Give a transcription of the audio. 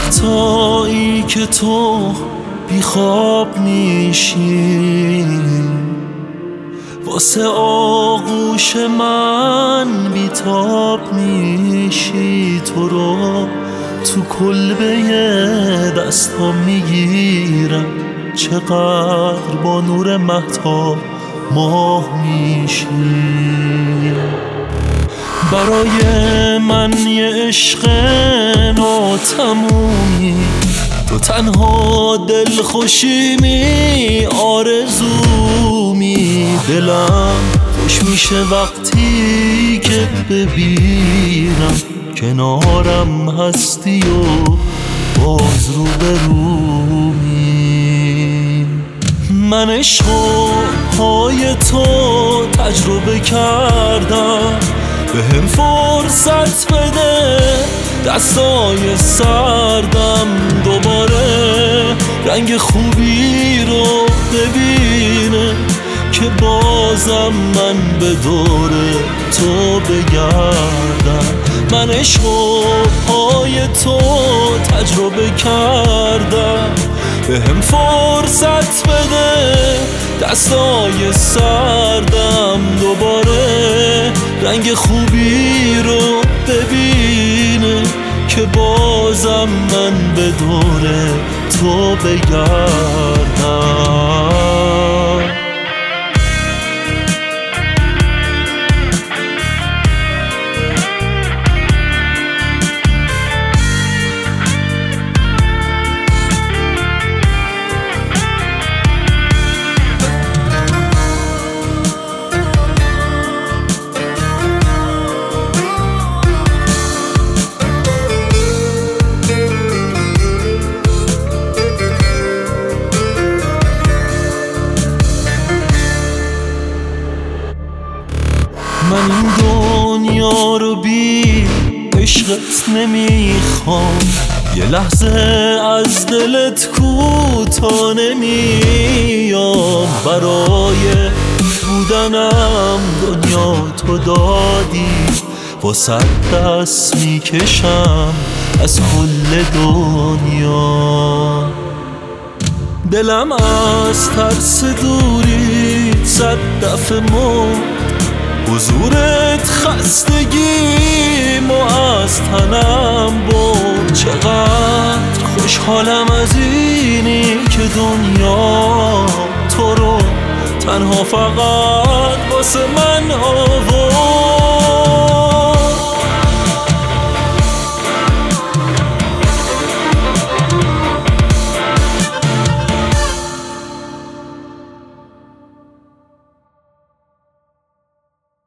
وقتایی که تو بیخواب میشی، واسه آغوش من بیتاب میشی. تو رو تو کلبه دستام میگیرم، چقدر با نور مهتاب ماه میشی. برای من یه عشق ناتمومی، تو تنها دلخوشیمی، آرزومی. دلم خوش میشه وقتی که ببینم کنارم هستی و باز روبرومی. من عشقهای تو تجربه کردم، به هم فرصت بده دستای سردم، دوباره رنگ خوبی رو ببینه که بازم من به دور تو بگردم. من عشقهای تو تجربه کردم، به هم فرصت بده دستای سردم، دوباره رنگ خوبی رو ببینه که بازم من به دور تو بگردم. من این دنیا رو بی عشقت نمیخوام، یه لحظه از دلت کوتا نمیام. برای بودنم دنیا تو دادی، واسه دست میکشم از کل دنیا. دلم از ترس دوری 100 دفعه مرد، حضورت خستگیمو از تنم برد. چقدر خوشحالم از اینی که دنیا تو رو تنها فقط واسه من